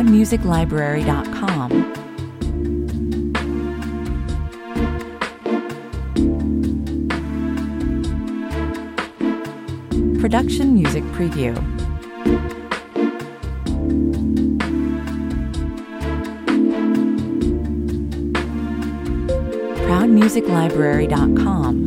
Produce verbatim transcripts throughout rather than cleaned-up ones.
proud music library dot com. Production Music Preview. proud music library dot com.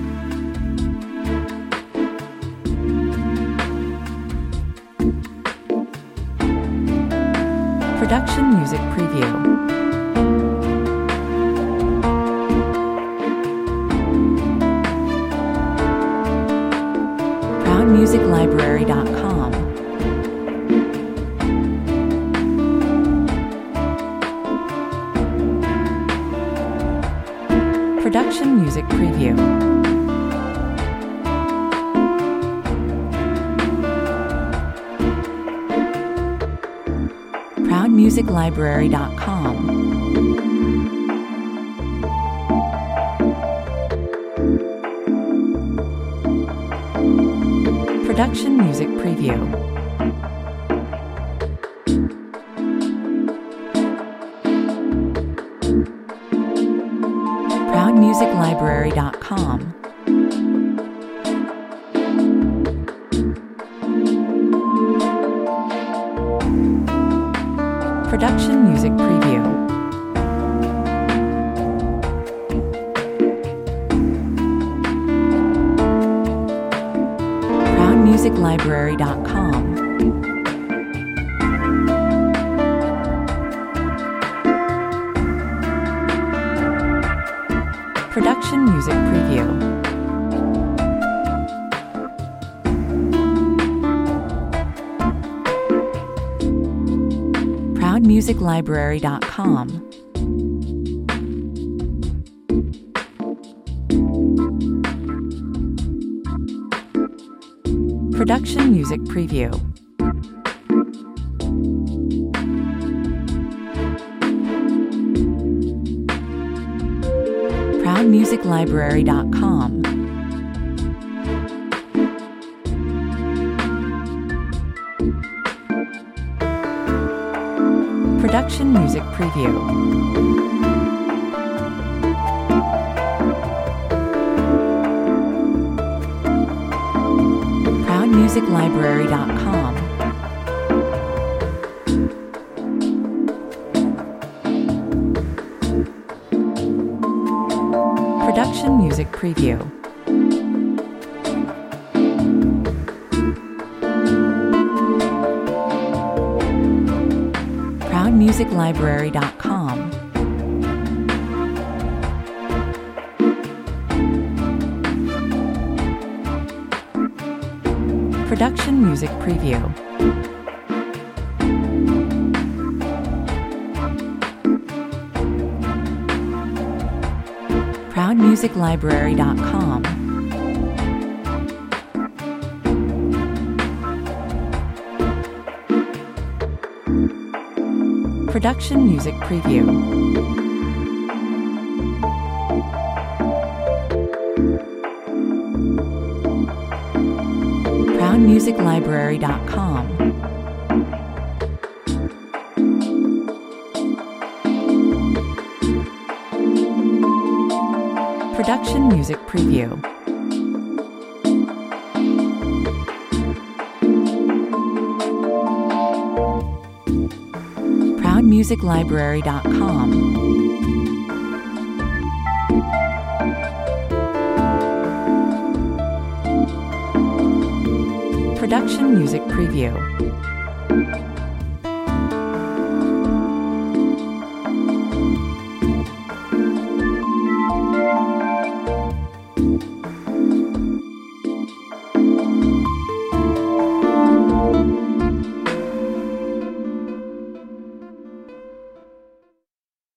Production Music Preview. proud music library dot com. Production Music Preview. proud music library dot com. Production Music Preview. proud music library dot com. Production Music Preview. proud music library dot com. Production Music Preview. proud music library dot com. Production Music Preview. proud music library dot com. Production Music Preview. proud music library dot com. Production Music Preview. proud music library dot com. Production Music Preview. proud music library dot com. Production Music Preview. proud music library dot com. Production Music Preview. proud music library dot com. Production Music Preview.